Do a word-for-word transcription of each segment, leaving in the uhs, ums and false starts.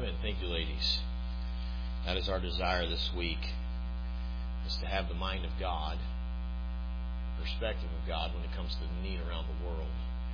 Amen. Thank you, ladies. That is our desire this week, is to have the mind of God, the perspective of God when it comes to the need around the world.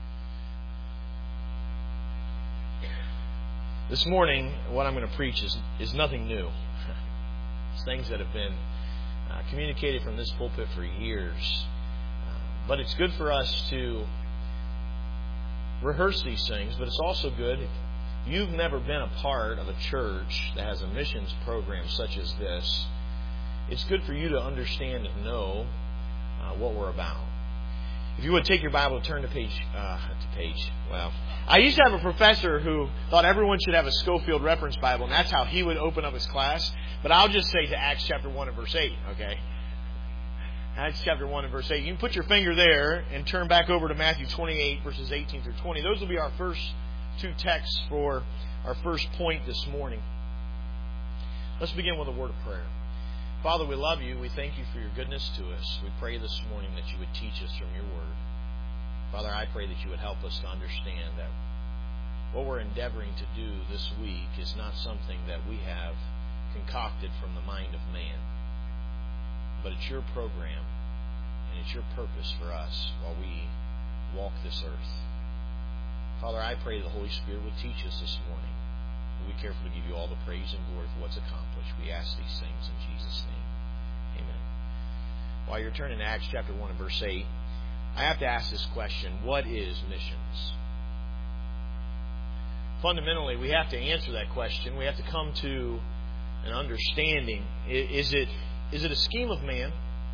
This morning, what I'm going to preach is, is nothing new. It's things that have been uh, communicated from this pulpit for years. Uh, but it's good for us to rehearse these things, but it's also good if you've never been a part of a church that has a missions program such as this. It's good for you to understand and know uh, what we're about. If you would take your Bible and turn to page, uh, to page, well, I used to have a professor who thought everyone should have a Schofield Reference Bible, and that's how he would open up his class. But I'll just say to Acts chapter one and verse eight, okay? Acts chapter one and verse eight. You can put your finger there and turn back over to Matthew twenty-eight, verses eighteen through twenty. Those will be our first two texts for our first point this morning. Let's begin with a word of prayer. Father, we love you. We thank you for your goodness to us. We pray this morning that you would teach us from your word. Father, I pray that you would help us to understand that what we're endeavoring to do this week is not something that we have concocted from the mind of man, but it's your program and it's your purpose for us while we walk this earth. Father, I pray the Holy Spirit would teach us this morning. We careful to give you all the praise and glory for what's accomplished. We ask these things in Jesus' name. Amen. While you're turning to Acts chapter one and verse eight, I have to ask this question: what is missions? Fundamentally, we have to answer that question. We have to come to an understanding. Is it, is it a scheme of man?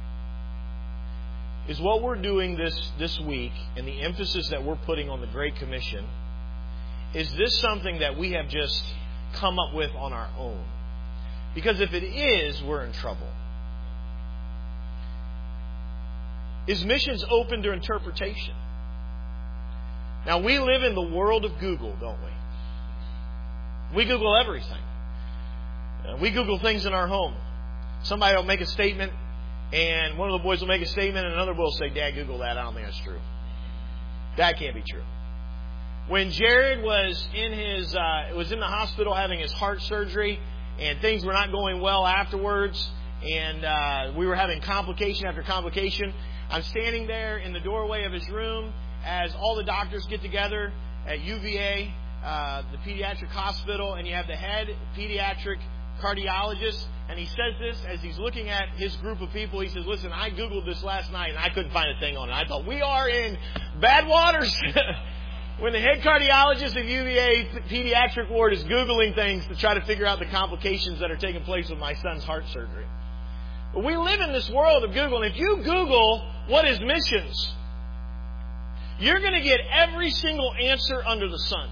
Is what we're doing this, this week and the emphasis that we're putting on the Great Commission, is this something that we have just come up with on our own? Because if it is, we're in trouble. Is missions open to interpretation? Now, we live in the world of Google, don't we? We Google everything. Uh, we Google things in our home. Somebody will make a statement, and one of the boys will make a statement, and another boy will say, "Dad, Google that. I don't think that's true. That can't be true." When Jared was in his uh, was in the hospital having his heart surgery, and things were not going well afterwards, and uh, we were having complication after complication, I'm standing there in the doorway of his room as all the doctors get together at U V A, uh, the pediatric hospital, and you have the head pediatric cardiologist, and he says this as he's looking at his group of people. He says, "Listen, I Googled this last night, and I couldn't find a thing on it. I thought, we are in bad waters." When the head cardiologist of U V A pediatric ward is Googling things to try to figure out the complications that are taking place with my son's heart surgery. But we live in this world of Google, and if you Google what is missions, you're going to get every single answer under the sun.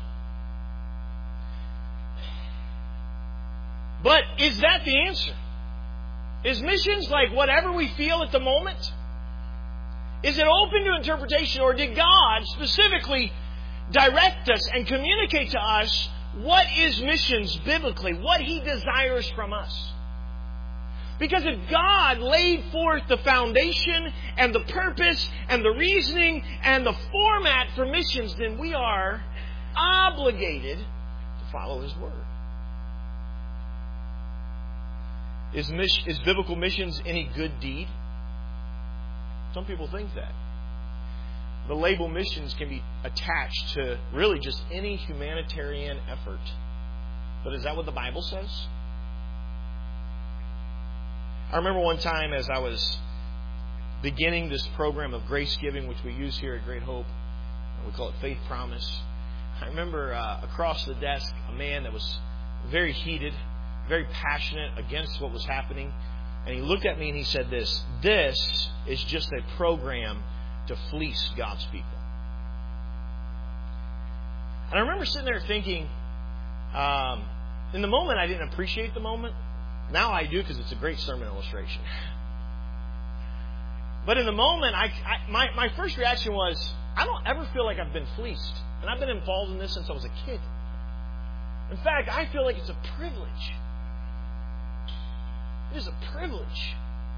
But is that the answer? Is missions like whatever we feel at the moment? Is it open to interpretation, or did God specifically direct us and communicate to us what is missions biblically, what He desires from us? Because if God laid forth the foundation and the purpose and the reasoning and the format for missions, then we are obligated to follow His Word. Is, mission, is biblical missions any good deed? Some people think that. The label missions can be attached to really just any humanitarian effort. But is that what the Bible says? I remember one time as I was beginning this program of grace giving, which we use here at Great Hope, we call it Faith Promise. I remember uh, across the desk a man that was very heated, very passionate against what was happening. And he looked at me and he said this: "This is just a program to fleece God's people." And I remember sitting there thinking, um, in the moment I didn't appreciate the moment. Now I do, because it's a great sermon illustration. But in the moment, I, I, my, my first reaction was, I don't ever feel like I've been fleeced. And I've been involved in this since I was a kid. In fact, I feel like it's a privilege. It is a privilege.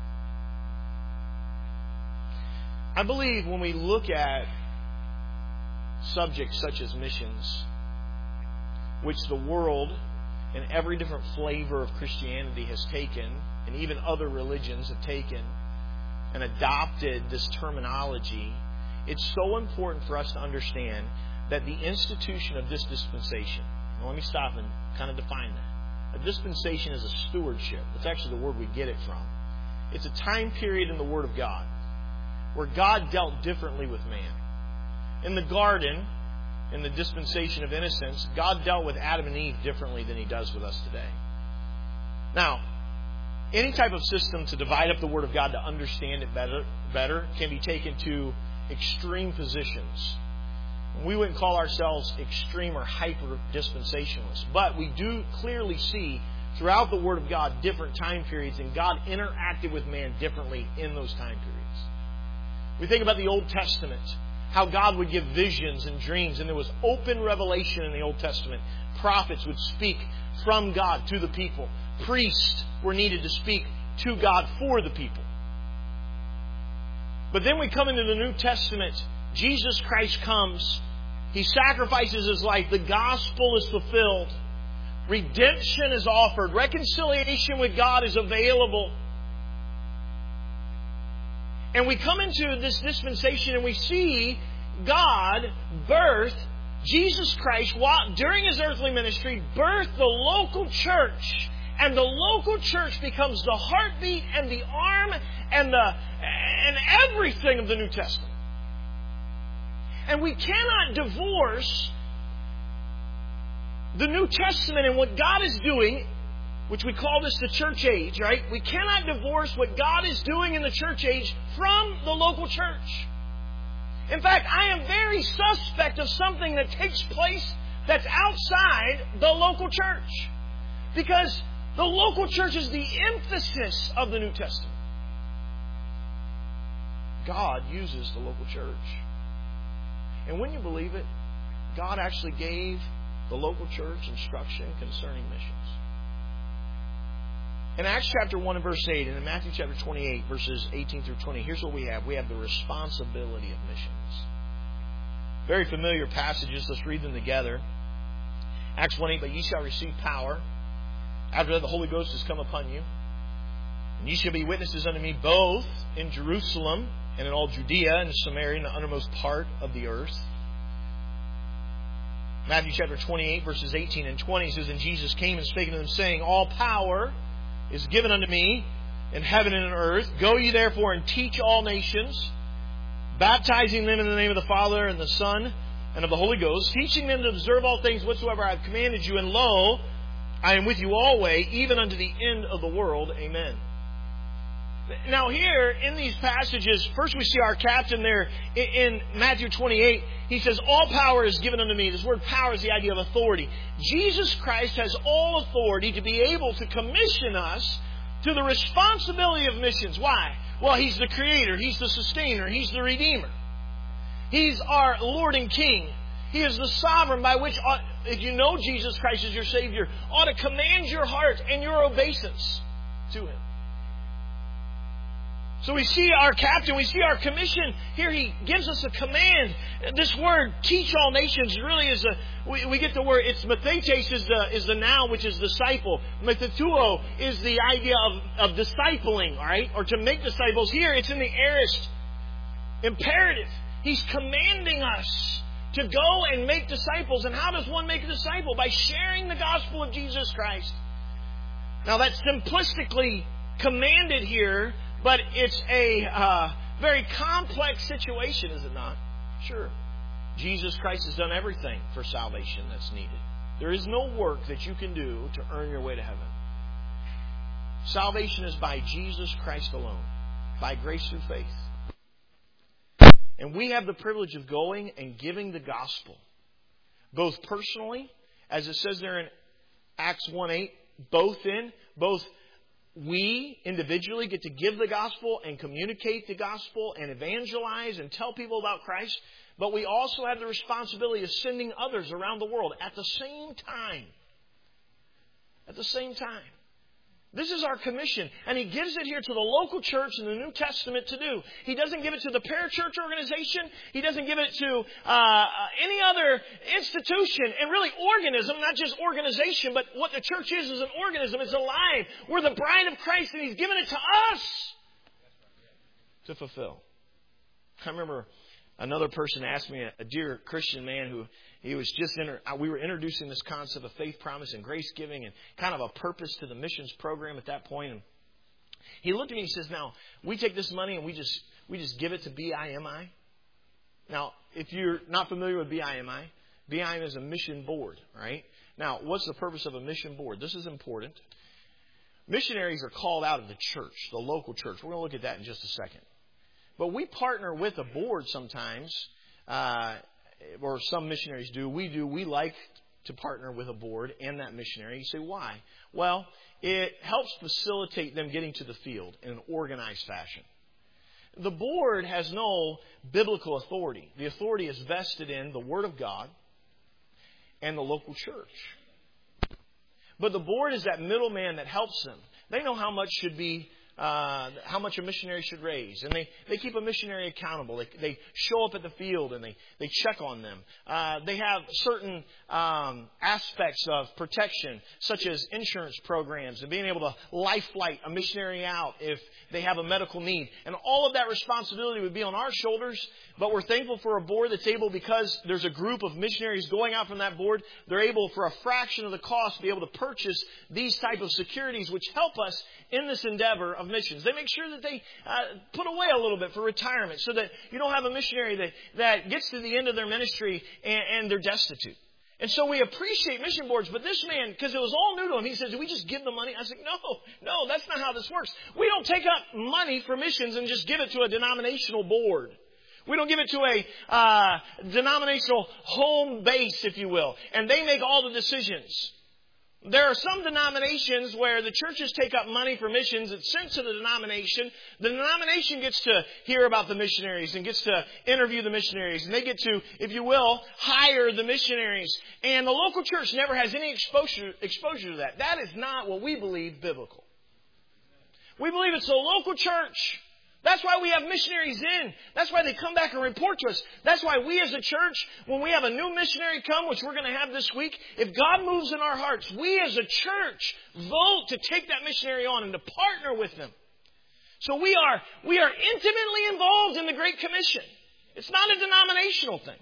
I believe when we look at subjects such as missions, which the world and every different flavor of Christianity has taken, and even other religions have taken and adopted this terminology, it's so important for us to understand that the institution of this dispensation, now let me stop and kind of define that. A dispensation is a stewardship. It's actually the word we get it from. It's a time period in the Word of God where God dealt differently with man. In the garden, in the dispensation of innocence, God dealt with Adam and Eve differently than He does with us today. Now, any type of system to divide up the Word of God to understand it better, better can be taken to extreme positions. We wouldn't call ourselves extreme or hyper dispensationalists, but we do clearly see throughout the Word of God different time periods, and God interacted with man differently in those time periods. We think about the Old Testament, how God would give visions and dreams, and there was open revelation in the Old Testament. Prophets would speak from God to the people. Priests were needed to speak to God for the people. But then we come into the New Testament. Jesus Christ comes. He sacrifices His life. The gospel is fulfilled. Redemption is offered. Reconciliation with God is available. And we come into this dispensation and we see God birth Jesus Christ during His earthly ministry, birth the local church. And the local church becomes the heartbeat and the arm and the and everything of the New Testament. And we cannot divorce the New Testament and what God is doing, which we call this the church age, right? We cannot divorce what God is doing in the church age from the local church. In fact, I am very suspect of something that takes place that's outside the local church. Because the local church is the emphasis of the New Testament. God uses the local church. And when you believe it, God actually gave the local church instruction concerning missions. In Acts chapter one and verse eight, and in Matthew chapter twenty-eight, verses eighteen through twenty, here's what we have. We have the responsibility of missions. Very familiar passages. Let's read them together. Acts one eight, but ye shall receive power after that the Holy Ghost has come upon you. And ye shall be witnesses unto me both in Jerusalem and in all Judea and Samaria and the uttermost part of the earth. Matthew chapter twenty-eight, verses eighteen and twenty says, and Jesus came and spake unto them, saying, all power is given unto me in heaven and in earth. Go ye therefore and teach all nations, baptizing them in the name of the Father and the Son and of the Holy Ghost, teaching them to observe all things whatsoever I have commanded you. And lo, I am with you always, even unto the end of the world. Amen. Now here, in these passages, first we see our captain there in Matthew twenty-eight. He says, all power is given unto me. This word power is the idea of authority. Jesus Christ has all authority to be able to commission us to the responsibility of missions. Why? Well, He's the Creator. He's the Sustainer. He's the Redeemer. He's our Lord and King. He is the sovereign by which, if you know Jesus Christ as your Savior, ought to command your heart and your obeisance to Him. So we see our captain, we see our commission. Here He gives us a command. This word, teach all nations, really is a, we, we get the word, it's mathetes is the, is the noun, which is disciple. Mathetuo is the idea of, of discipling, all right? Or to make disciples. Here it's in the aorist imperative. He's commanding us to go and make disciples. And how does one make a disciple? By sharing the gospel of Jesus Christ. Now that's simplistically commanded here, but it's a uh, very complex situation, is it not? Sure. Jesus Christ has done everything for salvation that's needed. There is no work that you can do to earn your way to heaven. Salvation is by Jesus Christ alone, by grace through faith. And we have the privilege of going and giving the gospel, both personally, as it says there in Acts one eight, both in, both we individually get to give the gospel and communicate the gospel and evangelize and tell people about Christ. But we also have the responsibility of sending others around the world at the same time. At the same time. This is our commission. And He gives it here to the local church in the New Testament to do. He doesn't give it to the parachurch organization. He doesn't give it to uh, any other institution. And really organism, not just organization, but what the church is is an organism. It's alive. We're the bride of Christ, and He's given it to us to fulfill. I remember another person asked me, a, a dear Christian man who he was just, inter, we were introducing this concept of faith, promise, and grace giving and kind of a purpose to the missions program at that point. And he looked at me and he says, now, we take this money and we just we just give it to B I M I. Now, if you're not familiar with B I M I, B I M I is a mission board, right? Now, what's the purpose of a mission board? This is important. Missionaries are called out of the church, the local church. We're going to look at that in just a second. But we partner with a board sometimes, uh, or some missionaries do. We do. We like to partner with a board and that missionary. You say, why? Well, it helps facilitate them getting to the field in an organized fashion. The board has no biblical authority. The authority is vested in the Word of God and the local church. But the board is that middleman that helps them. They know how much should be Uh, how much a missionary should raise. And they, they keep a missionary accountable. They, they show up at the field and they, they check on them. Uh, they have certain um, aspects of protection, such as insurance programs and being able to life flight a missionary out if they have a medical need. And all of that responsibility would be on our shoulders. But we're thankful for a board that's able, because there's a group of missionaries going out from that board, they're able, for a fraction of the cost, to be able to purchase these type of securities, which help us in this endeavor of missions. They make sure that they uh, put away a little bit for retirement, so that you don't have a missionary that, that gets to the end of their ministry and, and they're destitute. And so we appreciate mission boards, but this man, because it was all new to him, he says, do we just give the money? I said, no, no, that's not how this works. We don't take up money for missions and just give it to a denominational board. We don't give it to a uh, denominational home base, if you will, and they make all the decisions. There are some denominations where the churches take up money for missions. It's sent to the denomination. The denomination gets to hear about the missionaries and gets to interview the missionaries. And they get to, if you will, hire the missionaries. And the local church never has any exposure, exposure to that. That is not what we believe biblical. We believe it's the local church. That's why we have missionaries in. That's why they come back and report to us. That's why we as a church, when we have a new missionary come, which we're going to have this week, if God moves in our hearts, we as a church vote to take that missionary on and to partner with them. So we are, we are intimately involved in the Great Commission. It's not a denominational thing.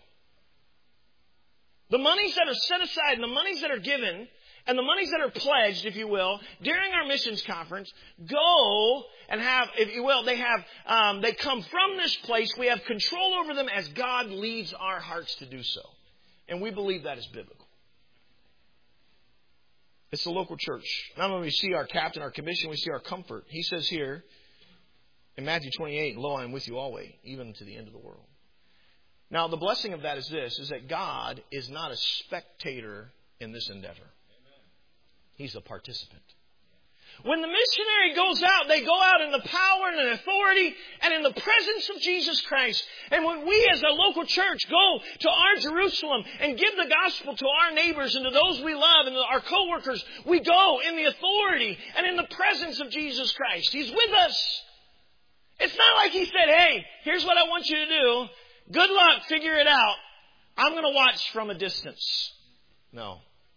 The monies that are set aside and the monies that are given and the monies that are pledged, if you will, during our missions conference, go and have, if you will, they have, um, they come from this place. We have control over them as God leads our hearts to do so. And we believe that is biblical. It's the local church. Not only do we see our captain, our commission, we see our comfort. He says here in Matthew twenty-eight, lo, I am with you always, even to the end of the world. Now, the blessing of that is this, is that God is not a spectator in this endeavor. He's a participant. When the missionary goes out, they go out in the power and the authority and in the presence of Jesus Christ. And when we as a local church go to our Jerusalem and give the gospel to our neighbors and to those we love and our co-workers, we go in the authority and in the presence of Jesus Christ. He's with us. It's not like He said, hey, here's what I want you to do. Good luck, figure it out. I'm going to watch from a distance. No.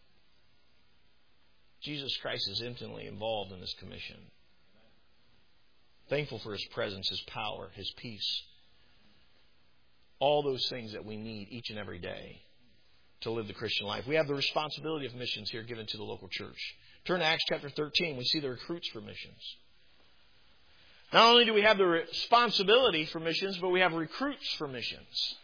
Jesus Christ is intimately involved in this commission. Thankful for His presence, His power, His peace. All those things that we need each and every day to live the Christian life. We have the responsibility of missions here given to the local church. Turn to Acts chapter thirteen. We see the recruits for missions. Not only do we have the responsibility for missions, but we have recruits for missions.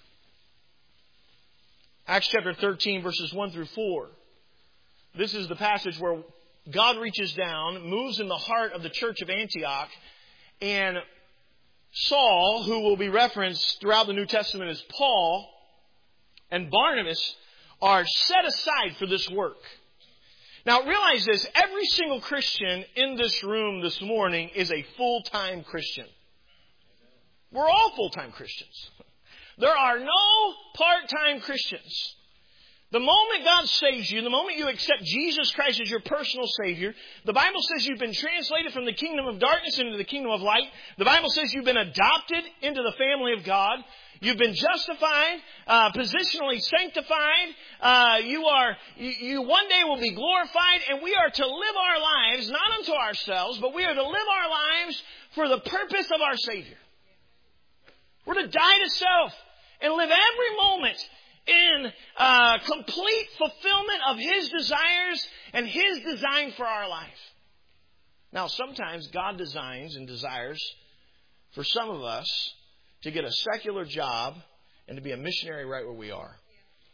Acts chapter thirteen, verses one through four. This is the passage where God reaches down, moves in the heart of the church of Antioch, and Saul, who will be referenced throughout the New Testament as Paul, and Barnabas are set aside for this work. Now realize this, every single Christian in this room this morning is a full-time Christian. We're all full-time Christians. There are no part-time Christians. The moment God saves you, the moment you accept Jesus Christ as your personal Savior, the Bible says you've been translated from the kingdom of darkness into the kingdom of light. The Bible says you've been adopted into the family of God. You've been justified, uh, positionally sanctified. Uh, you are, you, you one day will be glorified, and we are to live our lives, not unto ourselves, but we are to live our lives for the purpose of our Savior. We're to die to self and live every moment in uh, complete fulfillment of His desires and His design for our life. Now, sometimes God designs and desires for some of us to get a secular job and to be a missionary right where we are.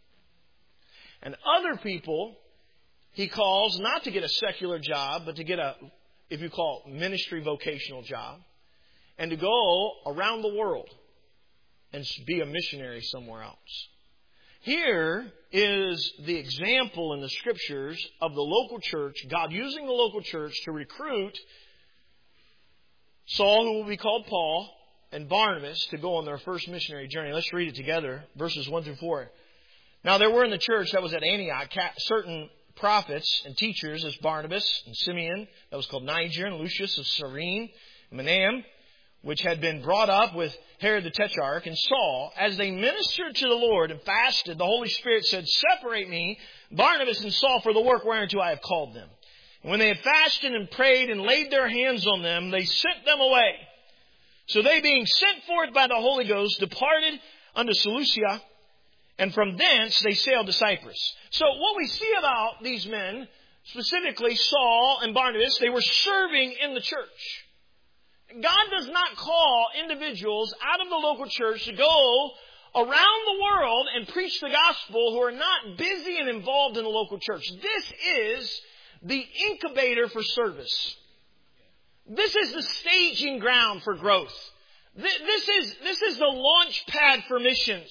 And other people, He calls not to get a secular job, but to get a, if you call it, ministry vocational job, and to go around the world and be a missionary somewhere else. Here is the example in the Scriptures of the local church, God using the local church to recruit Saul, who will be called Paul, and Barnabas to go on their first missionary journey. Let's read it together, verses one through four. Now there were in the church that was at Antioch certain prophets and teachers, as Barnabas and Simeon, that was called Niger, and Lucius of Cyrene, and Manaen, which had been brought up with Herod the Tetrarch, and Saul. As they ministered to the Lord and fasted, the Holy Spirit said, Separate me, Barnabas and Saul, for the work whereunto I have called them. And when they had fasted and prayed and laid their hands on them, they sent them away. So they, being sent forth by the Holy Ghost, departed unto Seleucia, and from thence they sailed to Cyprus. So what we see about these men, specifically Saul and Barnabas, they were serving in the church. God does not call individuals out of the local church to go around the world and preach the gospel who are not busy and involved in the local church. This is the incubator for service. This is the staging ground for growth. This is, this is the launch pad for missions.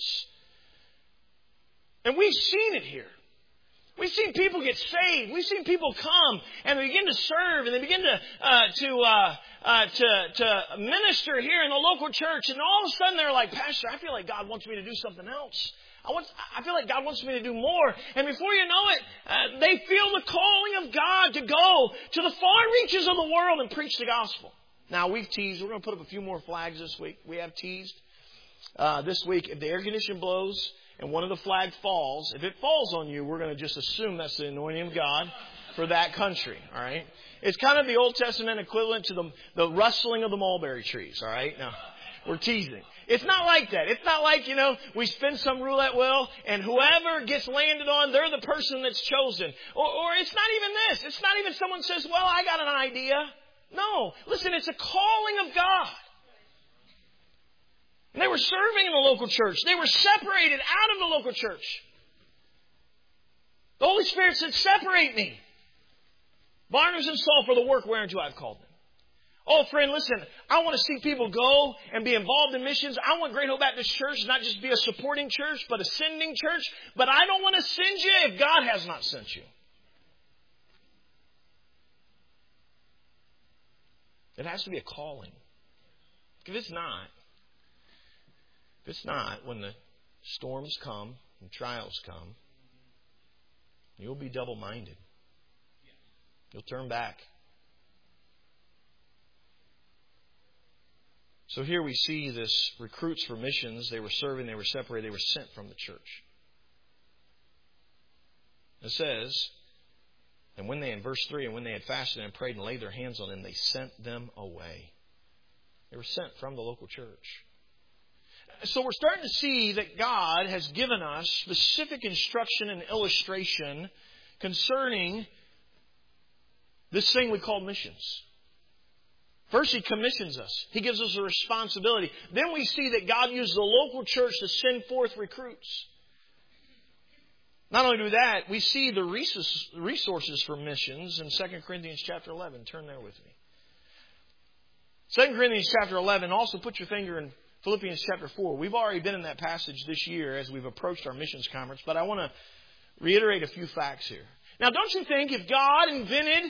And we've seen it here. We've seen people get saved. We've seen people come and they begin to serve and they begin to uh, to, uh, uh, to to minister here in the local church. And all of a sudden they're like, Pastor, I feel like God wants me to do something else. I want. I feel like God wants me to do more. And before you know it, uh, they feel the calling of God to go to the far reaches of the world and preach the gospel. Now, we've teased. We're going to put up a few more flags this week. We have teased uh, this week. If the air condition blows and one of the flags falls, if it falls on you, we're going to just assume that's the anointing of God for that country. All right. It's kind of the Old Testament equivalent to the, the rustling of the mulberry trees. All right. Now, we're teasing. It's not like that. It's not like, you know, we spin some roulette wheel and whoever gets landed on, they're the person that's chosen. Or, or it's not even this. It's not even someone says, well, I got an idea. No. Listen, it's a calling of God. And they were serving in the local church. They were separated out of the local church. The Holy Spirit said, separate me, Barnabas and Saul, for the work whereunto I've called them. Oh, friend, listen, I want to see people go and be involved in missions. I want Great Hope Baptist Church not just be a supporting church, but a sending church. But I don't want to send you if God has not sent you. It has to be a calling. If it's not, if it's not, when the storms come and trials come, you'll be double-minded. You'll turn back. So here we see this recruits for missions. They were serving, they were separated, they were sent from the church. It says, and when they, in verse three, and when they had fasted and prayed and laid their hands on them, they sent them away. They were sent from the local church. So we're starting to see that God has given us specific instruction and illustration concerning this thing we call missions. First, He commissions us. He gives us a responsibility. Then we see that God used the local church to send forth recruits. Not only do that, we see the resources for missions in Second Corinthians chapter eleven. Turn there with me. Second Corinthians chapter eleven. Also put your finger in Philippians chapter four. We've already been in that passage this year as we've approached our missions conference, but I want to reiterate a few facts here. Now, don't you think if God invented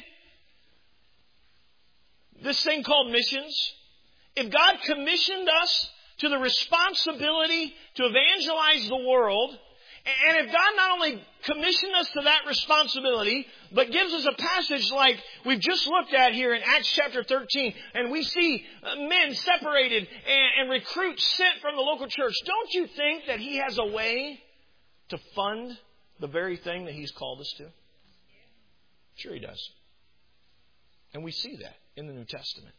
this thing called missions, if God commissioned us to the responsibility to evangelize the world, And if God not only commissioned us to that responsibility, but gives us a passage like we've just looked at here in Acts chapter thirteen, and we see men separated and, and recruits sent from the local church, don't you think that He has a way to fund the very thing that He's called us to? Sure He does. And we see that in the New Testament.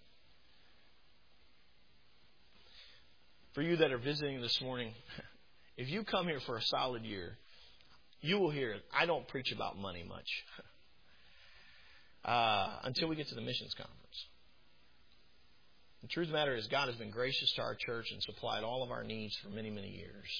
For you that are visiting this morning, if you come here for a solid year, you will hear, I don't preach about money much uh, until we get to the missions conference. The truth of the matter is God has been gracious to our church and supplied all of our needs for many, many years.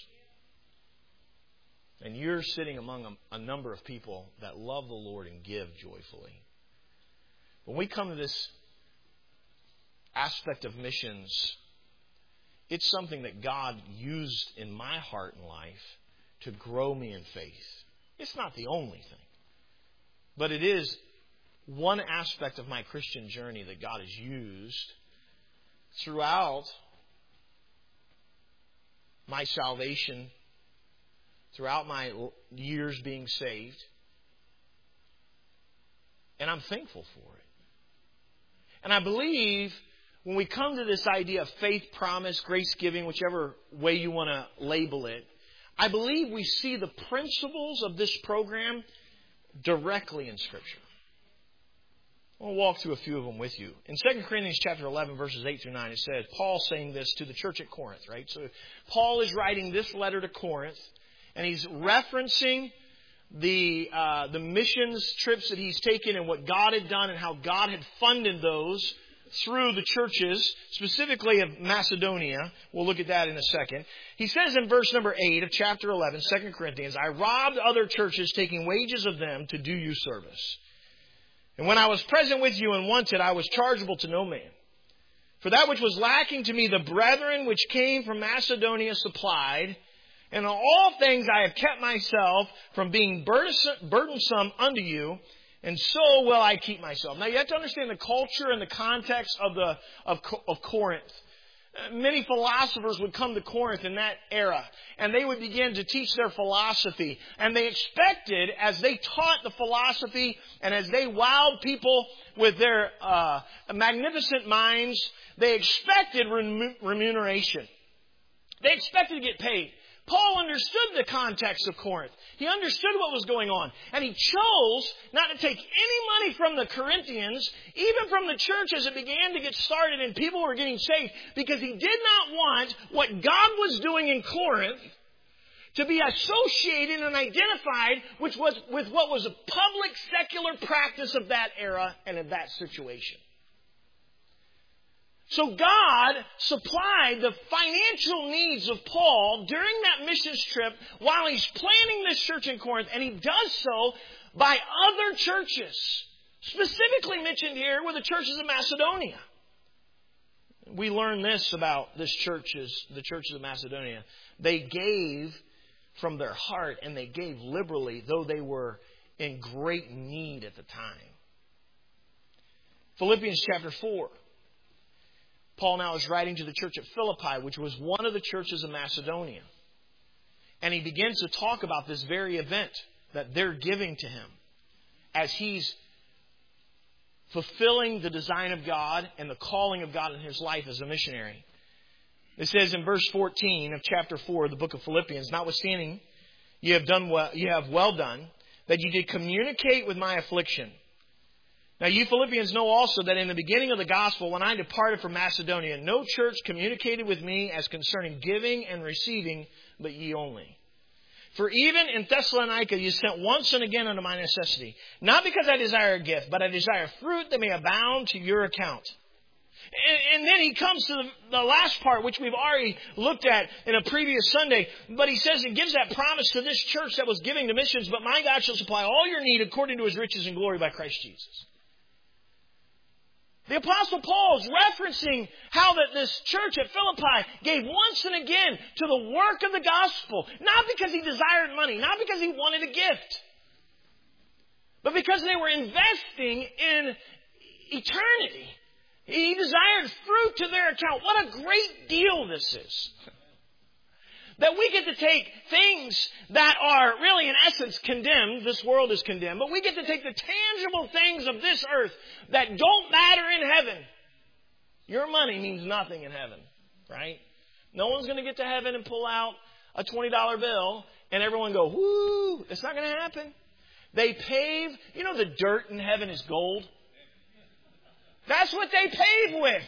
And you're sitting among a, a number of people that love the Lord and give joyfully. When we come to this aspect of missions, it's something that God used in my heart and life to grow me in faith. It's not the only thing. But it is one aspect of my Christian journey that God has used throughout my salvation, throughout my years being saved. And I'm thankful for it. And I believe when we come to this idea of faith, promise, grace giving, whichever way you want to label it, I believe we see the principles of this program directly in Scripture. I'll walk through a few of them with you. In Second Corinthians chapter eleven, verses eight through nine, it says, Paul saying this to the church at Corinth, right? So Paul is writing this letter to Corinth, and he's referencing the uh, the missions trips that he's taken and what God had done and how God had funded those through the churches, specifically of Macedonia. We'll look at that in a second. He says in verse number eight of chapter eleven, Second Corinthians, I robbed other churches, taking wages of them to do you service. And when I was present with you and wanted, I was chargeable to no man. For that which was lacking to me, the brethren which came from Macedonia supplied. And in all things I have kept myself from being burdensome unto you, and so will I keep myself. Now you have to understand the culture and the context of the of, of Corinth. Many philosophers would come to Corinth in that era, and they would begin to teach their philosophy. And they expected, as they taught the philosophy, and as they wowed people with their uh, magnificent minds, they expected remuneration. They expected to get paid. Paul understood the context of Corinth. He understood what was going on. And he chose not to take any money from the Corinthians, even from the church as it began to get started and people were getting saved, because he did not want what God was doing in Corinth to be associated and identified which was, with what was a public secular practice of that era and of that situation. So God supplied the financial needs of Paul during that missions trip while he's planning this church in Corinth, and he does so by other churches. Specifically mentioned here were the churches of Macedonia. We learn this about this churches, the churches of Macedonia. They gave from their heart, and they gave liberally, though they were in great need at the time. Philippians chapter four. Paul now is writing to the church at Philippi, which was one of the churches of Macedonia. And he begins to talk about this very event that they're giving to him as he's fulfilling the design of God and the calling of God in his life as a missionary. It says in verse fourteen of chapter four of the book of Philippians, notwithstanding, you have done well, you have well done, that you did communicate with my affliction. Now, you Philippians know also that in the beginning of the gospel, when I departed from Macedonia, no church communicated with me as concerning giving and receiving, but ye only. For even in Thessalonica you sent once and again unto my necessity, not because I desire a gift, but I desire fruit that may abound to your account. And, and then he comes to the, the last part, which we've already looked at in a previous Sunday. But he says and gives that promise to this church that was giving to missions, but my God shall supply all your need according to his riches and glory by Christ Jesus. The Apostle Paul is referencing how that this church at Philippi gave once and again to the work of the gospel. Not because he desired money, not because he wanted a gift, but because they were investing in eternity. He desired fruit to their account. What a great deal this is. That we get to take things that are really in essence condemned. This world is condemned. But we get to take the tangible things of this earth that don't matter in heaven. Your money means nothing in heaven, right? No one's going to get to heaven and pull out a twenty dollar bill and everyone go, whoo, it's not going to happen. They pave, you know the dirt in heaven is gold? That's what they pave with.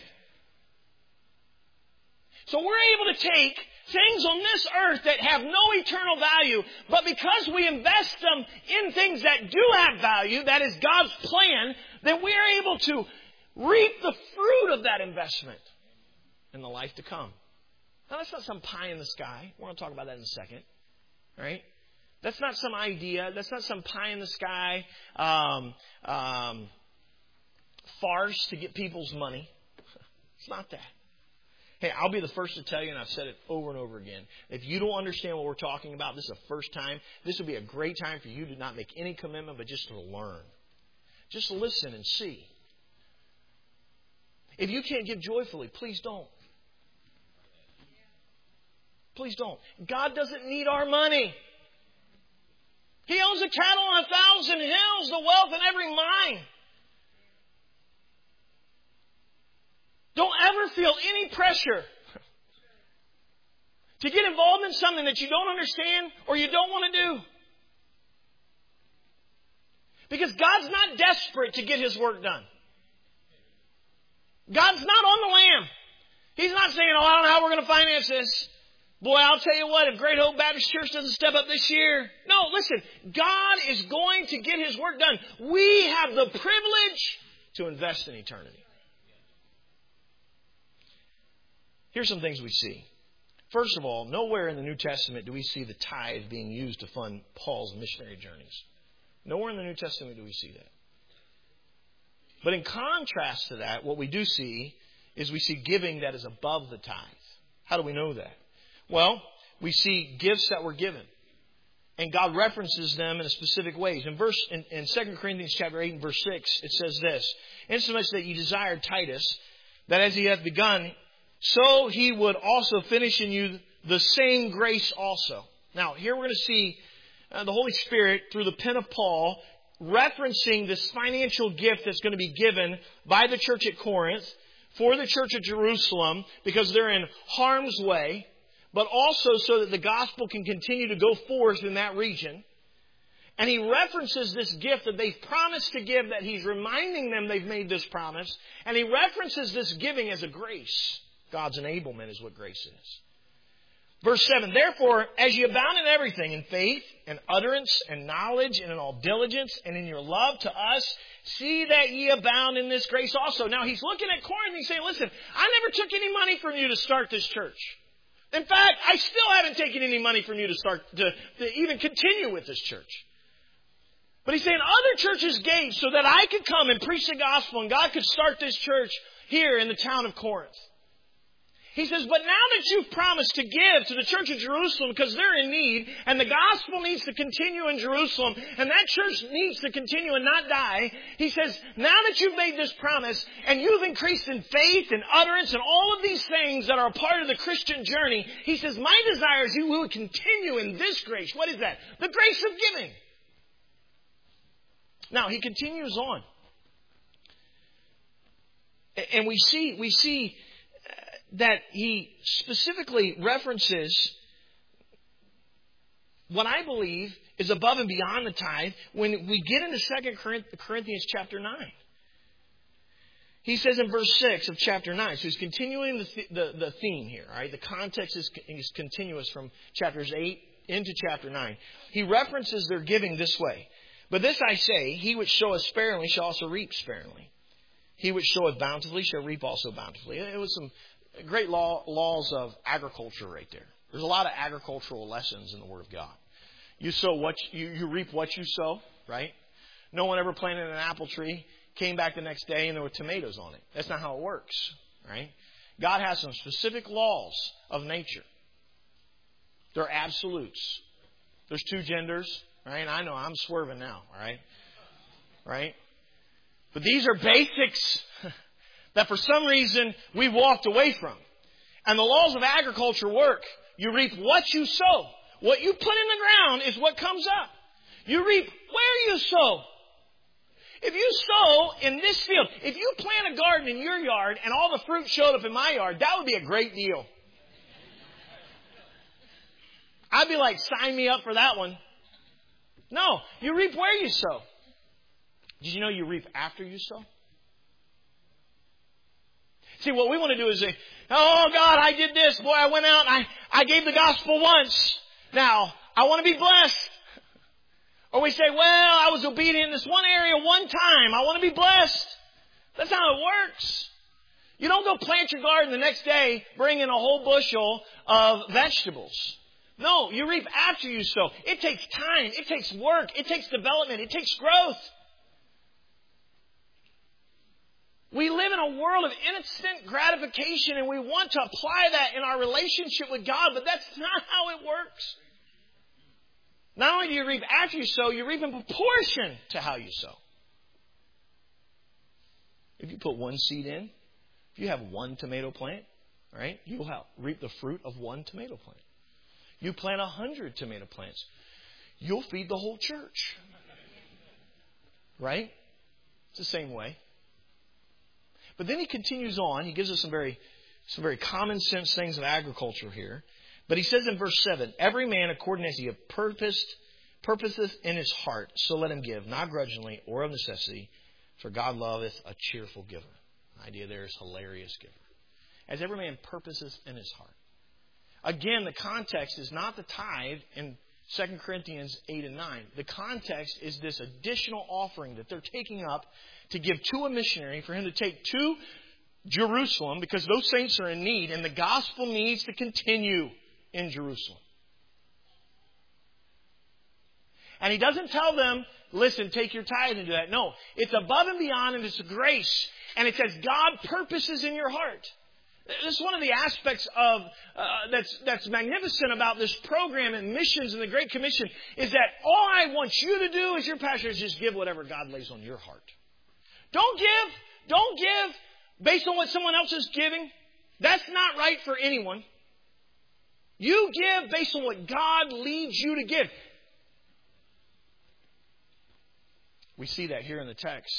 So we're able to take things on this earth that have no eternal value, but because we invest them in things that do have value, that is God's plan, then we are able to reap the fruit of that investment in the life to come. Now, that's not some pie in the sky. We're going to talk about that in a second. Right? That's not some idea. That's not some pie in the sky um, um, farce to get people's money. It's not that. Hey, I'll be the first to tell you, and I've said it over and over again, if you don't understand what we're talking about, this is the first time, this would be a great time for you to not make any commitment, but just to learn. Just listen and see. If you can't give joyfully, please don't. Please don't. God doesn't need our money. He owns the cattle on a thousand hills, the wealth in every mine. Don't ever feel any pressure to get involved in something that you don't understand or you don't want to do. Because God's not desperate to get His work done. God's not on the lam. He's not saying, oh, I don't know how we're going to finance this. Boy, I'll tell you what, if Great Hope Baptist Church doesn't step up this year. No, listen, God is going to get His work done. We have the privilege to invest in eternity. Here's some things we see. First of all, nowhere in the New Testament do we see the tithe being used to fund Paul's missionary journeys. Nowhere in the New Testament do we see that. But in contrast to that, what we do see is we see giving that is above the tithe. How do we know that? Well, we see gifts that were given. And God references them in a specific ways. In verse in, in Second Corinthians chapter eight and verse six, it says this, insomuch that you desired Titus, that as he hath begun, so he would also finish in you the same grace also. Now, here we're going to see uh, the Holy Spirit, through the pen of Paul, referencing this financial gift that's going to be given by the church at Corinth for the church of Jerusalem because they're in harm's way, but also so that the gospel can continue to go forth in that region. And he references this gift that they've promised to give, that he's reminding them they've made this promise. And he references this giving as a grace. God's enablement is what grace is. Verse seven, therefore, as ye abound in everything, in faith, and utterance, and knowledge, and in all diligence, and in your love to us, see that ye abound in this grace also. Now, he's looking at Corinth and he's saying, listen, I never took any money from you to start this church. In fact, I still haven't taken any money from you to start, to, to even continue with this church. But he's saying other churches gave so that I could come and preach the gospel and God could start this church here in the town of Corinth. He says, but now that you've promised to give to the church of Jerusalem because they're in need and the gospel needs to continue in Jerusalem and that church needs to continue and not die, he says, now that you've made this promise and you've increased in faith and utterance and all of these things that are a part of the Christian journey, he says, my desire is you will continue in this grace. What is that? The grace of giving. Now, he continues on. And we see, we see that he specifically references what I believe is above and beyond the tithe when we get into Second Corinthians chapter nine. He says in verse six of chapter nine, so he's continuing the, th- the, the theme here. All right? The context is, is continuous from chapters eight into chapter nine. He references their giving this way. But this I say, he which soweth sparingly shall also reap sparingly. He which soweth bountifully shall reap also bountifully. It was some great law, laws of agriculture right there. There's a lot of agricultural lessons in the Word of God. You sow what you, you reap what you sow, right? No one ever planted an apple tree, came back the next day, and there were tomatoes on it. That's not how it works, right? God has some specific laws of nature. They're absolutes. There's two genders, right? I know I'm swerving now, all right? Right? But these are basics that for some reason we walked away from. And the laws of agriculture work. You reap what you sow. What you put in the ground is what comes up. You reap where you sow. If you sow in this field, if you plant a garden in your yard and all the fruit showed up in my yard, that would be a great deal. I'd be like, sign me up for that one. No, you reap where you sow. Did you know you reap after you sow? See, what we want to do is say, oh, God, I did this. Boy, I went out and I, I gave the gospel once. Now, I want to be blessed. Or we say, well, I was obedient in this one area one time. I want to be blessed. That's how it works. You don't go plant your garden the next day, bring in a whole bushel of vegetables. No, you reap after you sow. It takes time. It takes work. It takes development. It takes growth. We live in a world of instant gratification, and we want to apply that in our relationship with God, but that's not how it works. Not only do you reap after you sow, you reap in proportion to how you sow. If you put one seed in, if you have one tomato plant, right, you'll have, reap the fruit of one tomato plant. You plant a hundred tomato plants, you'll feed the whole church. Right? It's the same way. But then he continues on. He gives us some very, some very common sense things of agriculture here. But he says in verse seven, every man according as he hath purposed, purposeth in his heart, so let him give, not grudgingly or of necessity, for God loveth a cheerful giver. The idea there is hilarious giver. As every man purposes in his heart. Again, the context is not the tithe in Second Corinthians eight and nine. The context is this additional offering that they're taking up to give to a missionary, for him to take to Jerusalem, because those saints are in need, and the gospel needs to continue in Jerusalem. And he doesn't tell them, listen, take your tithe and do that. No, it's above and beyond, and it's a grace. And it says God purposes in your heart. This is one of the aspects of uh, that's that's magnificent about this program and missions and the Great Commission, is that all I want you to do as your pastor is just give whatever God lays on your heart. Don't give. Don't give based on what someone else is giving. That's not right for anyone. You give based on what God leads you to give. We see that here in the text.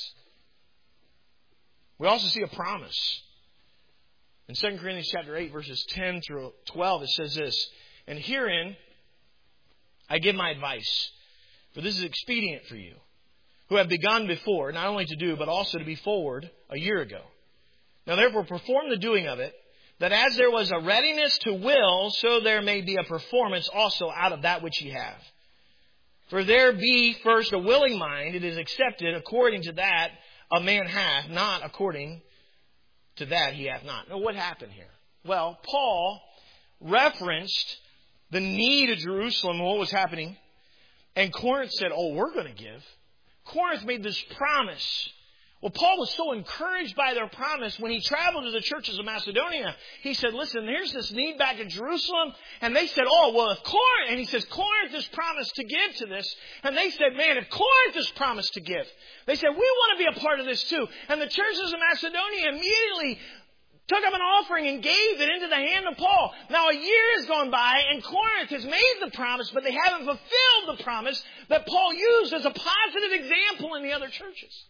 We also see a promise. In Second Corinthians chapter eight, verses ten through twelve, it says this, and herein I give my advice, for this is expedient for you, who have begun before, not only to do, but also to be forward a year ago. Now therefore perform the doing of it, that as there was a readiness to will, so there may be a performance also out of that which ye have. For there be first a willing mind, it is accepted according to that a man hath, not according to that he hath not. Now what happened here? Well, Paul referenced the need of Jerusalem and what was happening. And Corinth said, oh, we're going to give. Corinth made this promise. Well, Paul was so encouraged by their promise when he traveled to the churches of Macedonia. He said, listen, here's this need back in Jerusalem. And they said, oh, well, if Corinth, and he says, Corinth has promised to give to this. And they said, man, if Corinth has promised to give, they said, we want to be a part of this too. And the churches of Macedonia immediately took up an offering and gave it into the hand of Paul. Now a year has gone by and Corinth has made the promise, but they haven't fulfilled the promise that Paul used as a positive example in the other churches.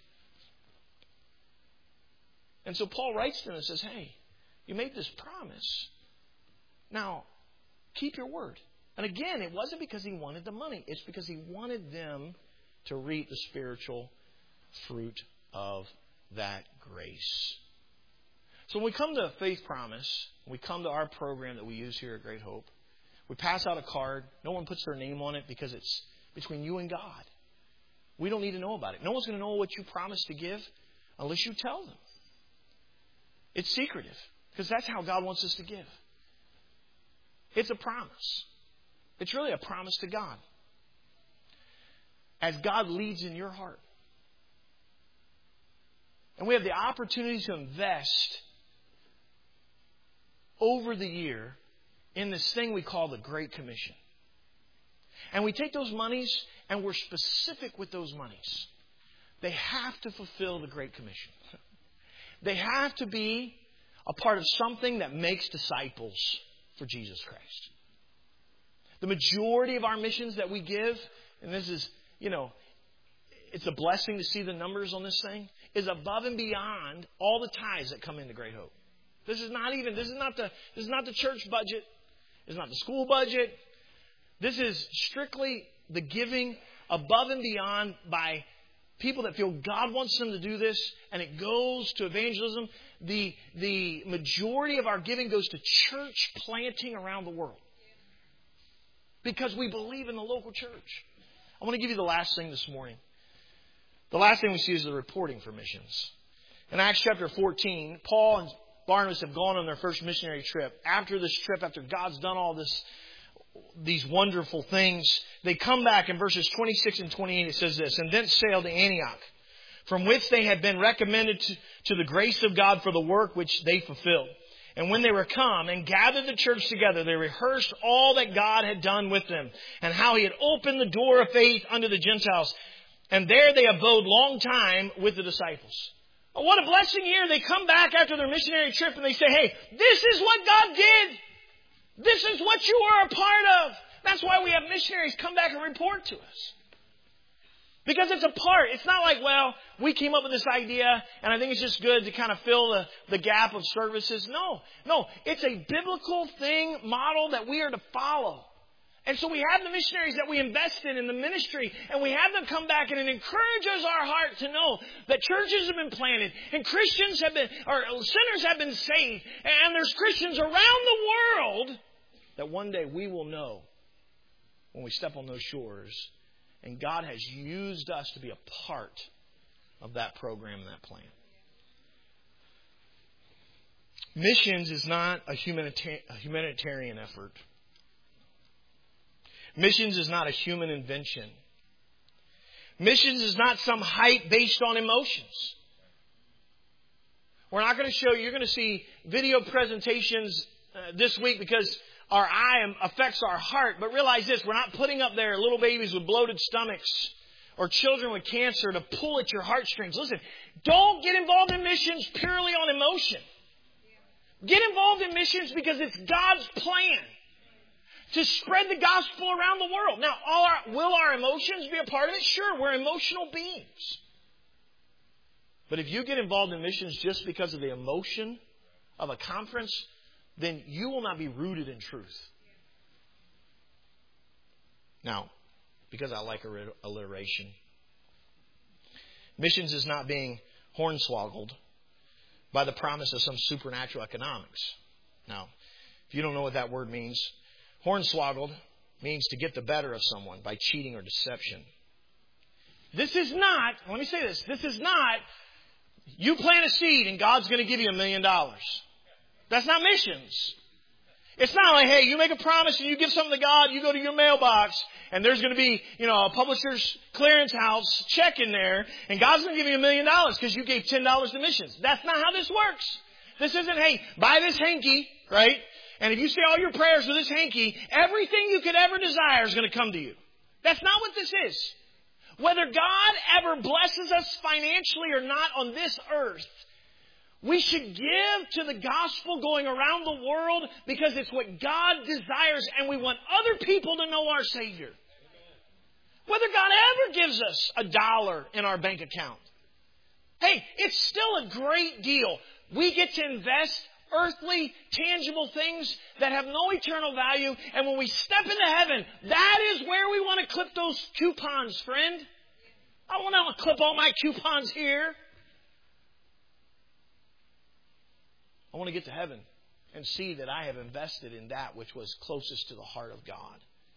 And so Paul writes to them and says, hey, you made this promise. Now, keep your word. And again, it wasn't because he wanted the money. It's because he wanted them to reap the spiritual fruit of that grace. So when we come to Faith Promise, we come to our program that we use here at Great Hope, we pass out a card. No one puts their name on it because it's between you and God. We don't need to know about it. No one's going to know what you promised to give unless you tell them. It's secretive because that's how God wants us to give. It's a promise. It's really a promise to God. As God leads in your heart. And we have the opportunity to invest over the year in this thing we call the Great Commission. And we take those monies and we're specific with those monies. They have to fulfill the Great Commission. They have to be a part of something that makes disciples for Jesus Christ. The majority of our missions that we give, and this is, you know, it's a blessing to see the numbers on this thing, is above and beyond all the tithes that come into Great Hope. This is not even, this is not the, this is not the church budget. It's not the school budget. This is strictly the giving above and beyond by people that feel God wants them to do this, and it goes to evangelism. The, the majority of our giving goes to church planting around the world. Because we believe in the local church. I want to give you the last thing this morning. The last thing we see is the reporting for missions. In Acts chapter fourteen, Paul and Barnabas have gone on their first missionary trip. After this trip, after God's done all this, these wonderful things, they come back in verses twenty-six and twenty-eight. It says this, and thence sailed to Antioch, from which they had been recommended to, to the grace of God for the work which they fulfilled. And when they were come and gathered the church together, they rehearsed all that God had done with them, and how He had opened the door of faith unto the Gentiles. And there they abode long time with the disciples. Oh, what a blessing here. They come back after their missionary trip and they say, hey, this is what God did. This is what you are a part of. That's why we have missionaries come back and report to us. Because it's a part. It's not like, well, we came up with this idea and I think it's just good to kind of fill the, the gap of services. No, no. It's a biblical thing, model that we are to follow. And so we have the missionaries that we invest in in the ministry, and we have them come back, and it encourages our heart to know that churches have been planted, and Christians have been, or sinners have been saved, and there's Christians around the world that one day we will know when we step on those shores. And God has used us to be a part of that program and that plan. Missions is not a humanita- a humanitarian effort. Missions is not a human invention. Missions is not some hype based on emotions. We're not going to show you. You're going to see video presentations uh, this week because our eye affects our heart. But realize this, we're not putting up there little babies with bloated stomachs or children with cancer to pull at your heartstrings. Listen, don't get involved in missions purely on emotion. Get involved in missions because it's God's plan to spread the gospel around the world. Now, all our, will our emotions be a part of it? Sure, we're emotional beings. But if you get involved in missions just because of the emotion of a conference, then you will not be rooted in truth. Now, because I like alliteration, missions is not being hornswoggled by the promise of some supernatural economics. Now, if you don't know what that word means, hornswoggled means to get the better of someone by cheating or deception. This is not, let me say this, this is not, you plant a seed and God's going to give you a million dollars. That's not missions. It's not like, hey, you make a promise and you give something to God, you go to your mailbox, and there's going to be, you know, a publisher's clearance house check in there, and God's going to give you a million dollars because you gave ten dollars to missions. That's not how this works. This isn't, hey, buy this hanky, right? And if you say all your prayers with this hanky, everything you could ever desire is going to come to you. That's not what this is. Whether God ever blesses us financially or not on this earth, we should give to the gospel going around the world because it's what God desires, and we want other people to know our Savior. Whether God ever gives us a dollar in our bank account, hey, it's still a great deal. We get to invest earthly, tangible things that have no eternal value. And when we step into heaven, that is where we want to clip those coupons, friend. I don't want to clip all my coupons here. I want to get to heaven and see that I have invested in that which was closest to the heart of God.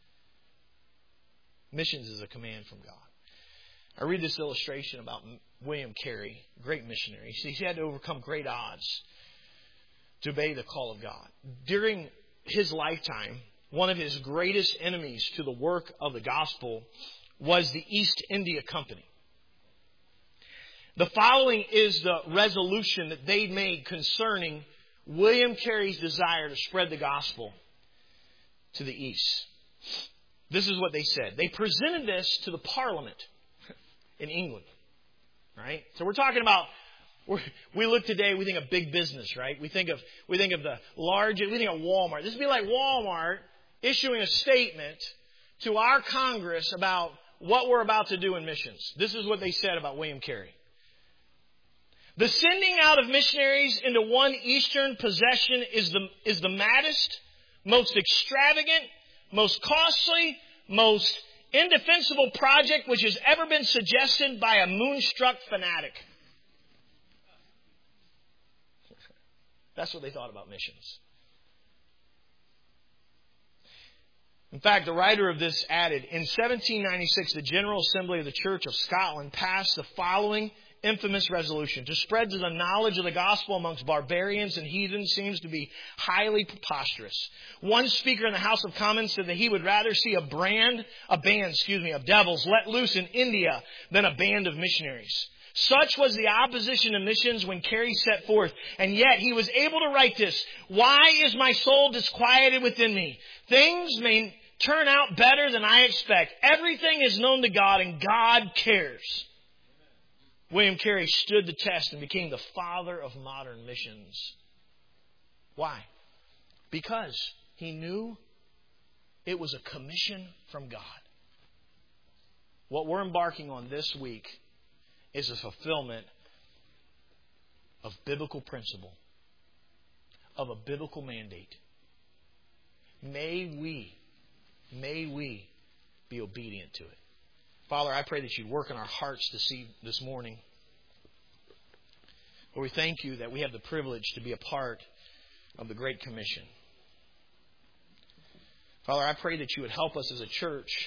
Missions is a command from God. I read this illustration about William Carey, great missionary. He had to overcome great odds to obey the call of God. During his lifetime, one of his greatest enemies to the work of the gospel was the East India Company. The following is the resolution that they made concerning William Carey's desire to spread the gospel to the East. This is what they said. They presented this to the Parliament in England. Right? So we're talking about, we're, we look today, we think of big business, right? We think of we think of the large, we think of Walmart. This would be like Walmart issuing a statement to our Congress about what we're about to do in missions. This is what they said about William Carey. The sending out of missionaries into one eastern possession is the, is the maddest, most extravagant, most costly, most indefensible project which has ever been suggested by a moonstruck fanatic. That's what they thought about missions. In fact, the writer of this added, in seventeen ninety-six, the General Assembly of the Church of Scotland passed the following infamous resolution: to spread the knowledge of the gospel amongst barbarians and heathens seems to be highly preposterous. One speaker in the House of Commons said that he would rather see a brand, a band, excuse me, of devils let loose in India than a band of missionaries. Such was the opposition to missions when Carey set forth, and yet he was able to write this: "Why is my soul disquieted within me? Things may turn out better than I expect. Everything is known to God, and God cares." William Carey stood the test and became the father of modern missions. Why? Because he knew it was a commission from God. What we're embarking on this week is a fulfillment of biblical principle, of a biblical mandate. May we, may we be obedient to it. Father, I pray that you'd work in our hearts this, eve- this morning. Lord, we thank you that we have the privilege to be a part of the Great Commission. Father, I pray that you would help us as a church,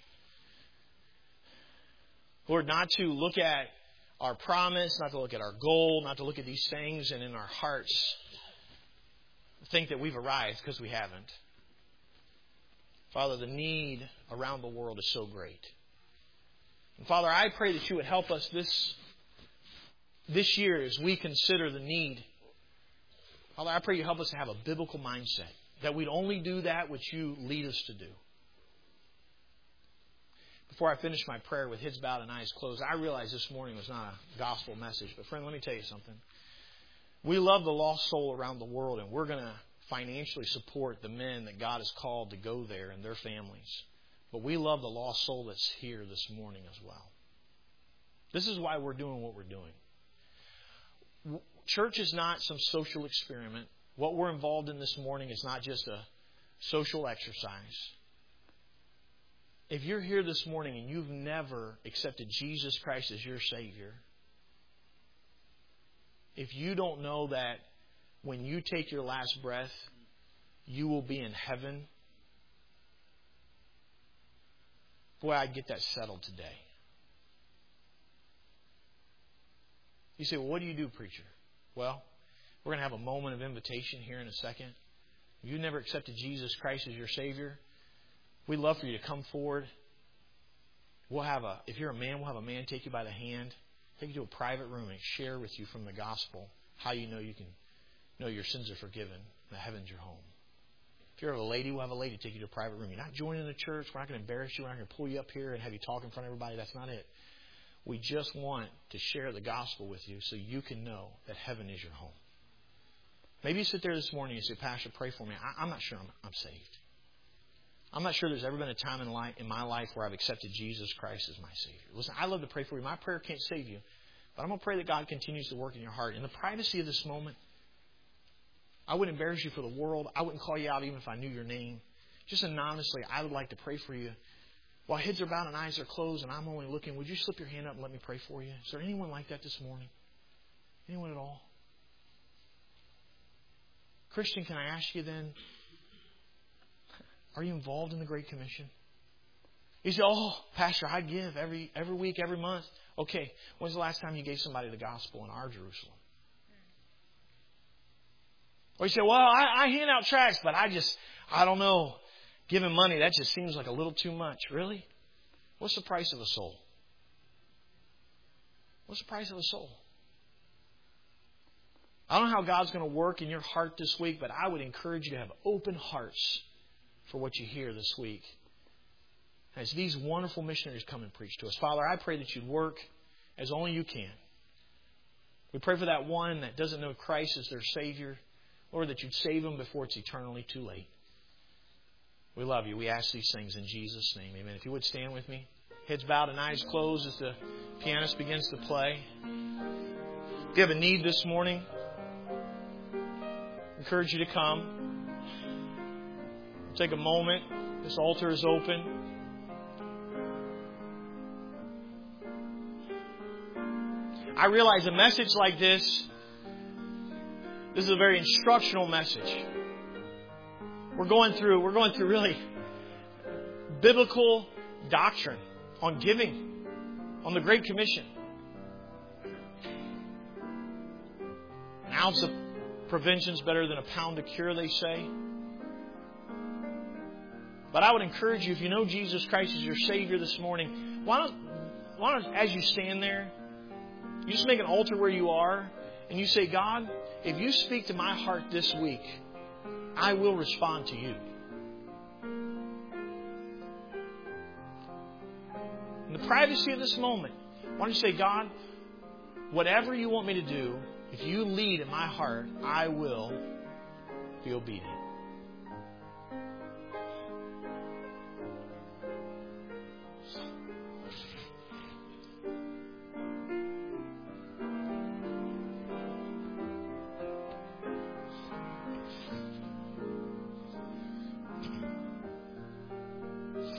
Lord, not to look at our promise, not to look at our goal, not to look at these things and in our hearts think that we've arrived, because we haven't. Father, the need around the world is so great. And Father, I pray that you would help us this, this year as we consider the need. Father, I pray you help us to have a biblical mindset, that we'd only do that which you lead us to do. Before I finish my prayer with heads bowed and eyes closed, I realize this morning was not a gospel message. But friend, let me tell you something. We love the lost soul around the world, and we're going to financially support the men that God has called to go there and their families. But we love the lost soul that's here this morning as well. This is why we're doing what we're doing. Church is not some social experiment. What we're involved in this morning is not just a social exercise. If you're here this morning and you've never accepted Jesus Christ as your Savior, if you don't know that when you take your last breath, you will be in heaven, boy, I'd get that settled today. You say, well, what do you do, preacher? Well, we're going to have a moment of invitation here in a second. If you've never accepted Jesus Christ as your Savior, we'd love for you to come forward. We'll have a, if you're a man, we'll have a man take you by the hand, take you to a private room and share with you from the gospel how you know you can know your sins are forgiven, that heaven's your home. If you're a lady, we'll have a lady take you to a private room. You're not joining the church. We're not going to embarrass you. We're not going to pull you up here and have you talk in front of everybody. That's not it. We just want to share the gospel with you so you can know that heaven is your home. Maybe you sit there this morning and say, Pastor, pray for me. I, I'm not sure I'm, I'm saved. I'm not sure there's ever been a time in, life, in my life where I've accepted Jesus Christ as my Savior. Listen, I love to pray for you. My prayer can't save you. But I'm going to pray that God continues to work in your heart. In the privacy of this moment, I wouldn't embarrass you for the world. I wouldn't call you out even if I knew your name. Just anonymously, I would like to pray for you. While heads are bowed and eyes are closed and I'm only looking, would you slip your hand up and let me pray for you? Is there anyone like that this morning? Anyone at all? Christian, can I ask you then, are you involved in the Great Commission? You say, oh, Pastor, I give every every week, every month. Okay, when's the last time you gave somebody the gospel in our Jerusalem? Or you say, well, I, I hand out tracts, but I just, I don't know. Giving money, that just seems like a little too much. Really? What's the price of a soul? What's the price of a soul? I don't know how God's going to work in your heart this week, but I would encourage you to have open hearts for what you hear this week as these wonderful missionaries come and preach to us. Father, I pray that you'd work as only you can. We pray for that one that doesn't know Christ as their Savior. Lord, that you'd save them before it's eternally too late. We love you. We ask these things in Jesus' name. Amen. If you would stand with me. Heads bowed and eyes closed as the pianist begins to play. If you have a need this morning, I encourage you to come. Take a moment. This altar is open. I realize a message like this, this is a very instructional message. We're going through, we're going through really biblical doctrine on giving, on the Great Commission. An ounce of prevention is better than a pound of cure, they say. But I would encourage you, if you know Jesus Christ as your Savior this morning, why don't, why don't as you stand there, you just make an altar where you are, and you say, God, if you speak to my heart this week, I will respond to you. In the privacy of this moment, why don't you say, God, whatever you want me to do, if you lead in my heart, I will be obedient.